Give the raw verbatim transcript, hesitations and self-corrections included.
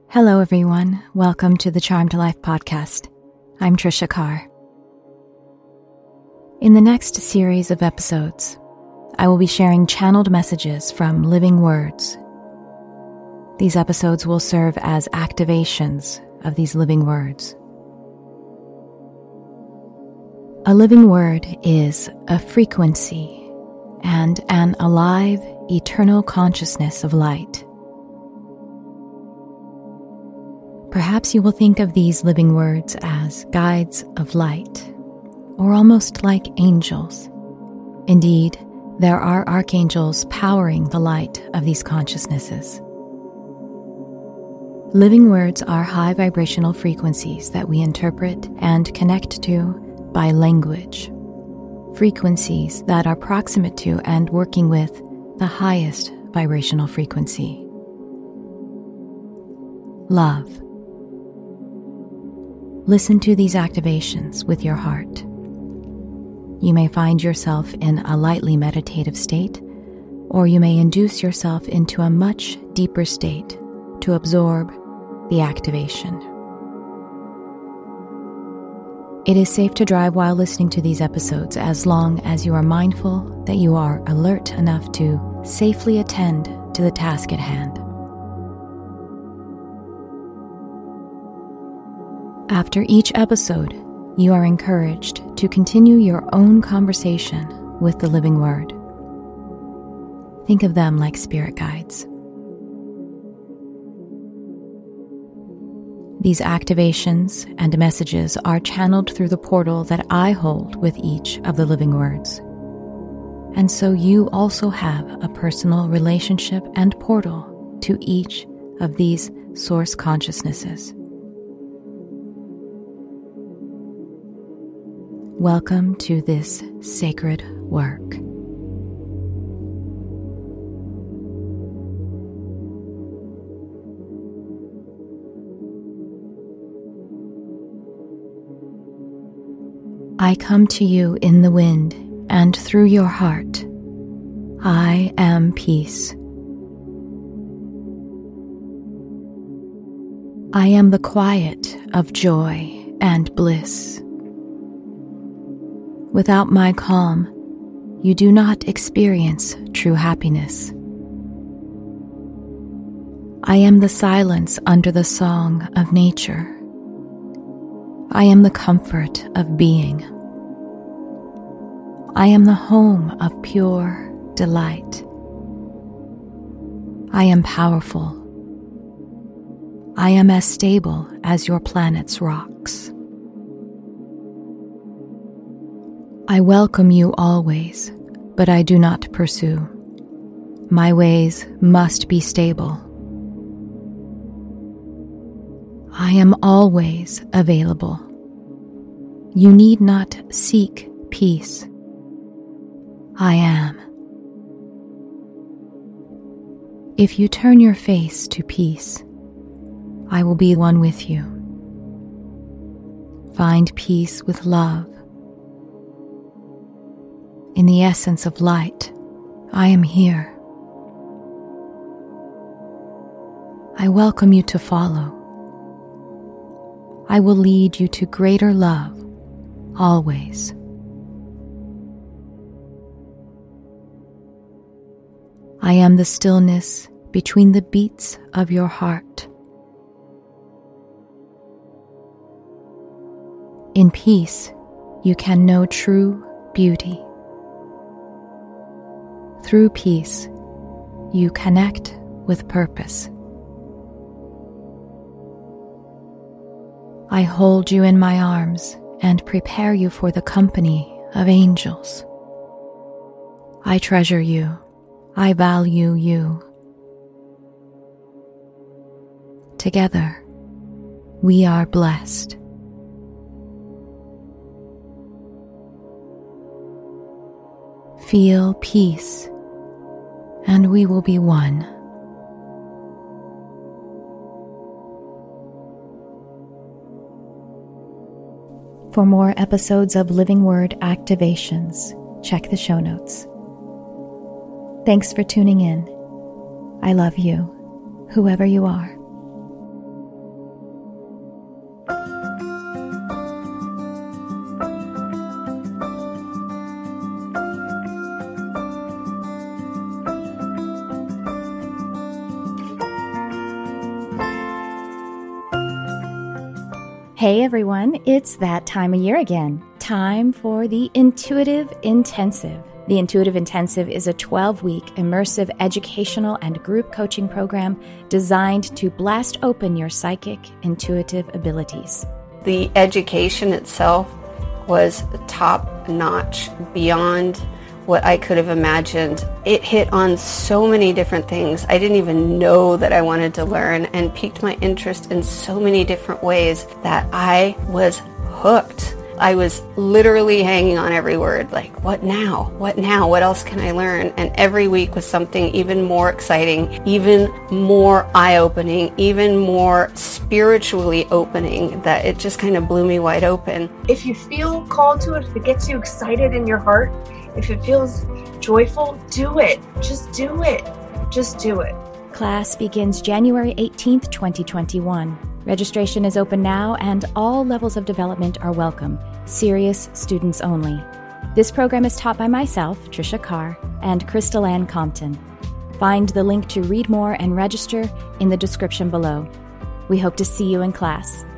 Hello, everyone. Welcome to the Charmed Life podcast. I'm Trisha Carr. In the next series of episodes, I will be sharing channeled messages from Living Words. These episodes will serve as activations of these living words. A living word is a frequency and an alive, eternal consciousness of light. Perhaps you will think of these living words as guides of light, or almost like angels. Indeed, there are archangels powering the light of these consciousnesses. Living words are high vibrational frequencies that we interpret and connect to by language. Frequencies that are proximate to and working with the highest vibrational frequency. Love. Listen to these activations with your heart. You may find yourself in a lightly meditative state, or you may induce yourself into a much deeper state to absorb the activation. It is safe to drive while listening to these episodes as long as you are mindful that you are alert enough to safely attend to the task at hand. After each episode, you are encouraged to continue your own conversation with the living word. Think of them like spirit guides. These activations and messages are channeled through the portal that I hold with each of the living words. And so you also have a personal relationship and portal to each of these source consciousnesses. Welcome to this sacred work. I come to you in the wind and through your heart. I am peace. I am the quiet of joy and bliss. Without my calm, you do not experience true happiness. I am the silence under the song of nature. I am the comfort of being. I am the home of pure delight. I am powerful. I am as stable as your planet's rocks. I welcome you always, but I do not pursue. My ways must be stable. I am always available. You need not seek peace. I am. If you turn your face to peace, I will be one with you. Find peace with love. In the essence of light, I am here. I welcome you to follow. I will lead you to greater love, always. I am the stillness between the beats of your heart. In peace, you can know true beauty. Through peace, you connect with purpose. I hold you in my arms and prepare you for the company of angels. I treasure you. I value you. Together, we are blessed. Feel peace, and we will be one. For more episodes of Living Word activations, check the show notes. Thanks for tuning in. I love you, whoever you are. Hey everyone, it's that time of year again. Time for the Intuitive Intensive. The Intuitive Intensive is a twelve-week immersive educational and group coaching program designed to blast open your psychic, intuitive abilities. The education itself was top-notch, beyond what I could have imagined. It hit on so many different things I didn't even know that I wanted to learn, and piqued my interest in so many different ways that I was hooked. I was literally hanging on every word, like, what now? What now? What else can I learn? And every week was something even more exciting, even more eye-opening, even more spiritually opening, that it just kind of blew me wide open. If you feel called to it, if it gets you excited in your heart, if it feels joyful, do it. Just do it. Just do it. Class begins January eighteenth, twenty twenty-one. Registration is open now, and all levels of development are welcome. Serious students only. This program is taught by myself, Trisha Carr, and Crystal Ann Compton. Find the link to read more and register in the description below. We hope to see you in class.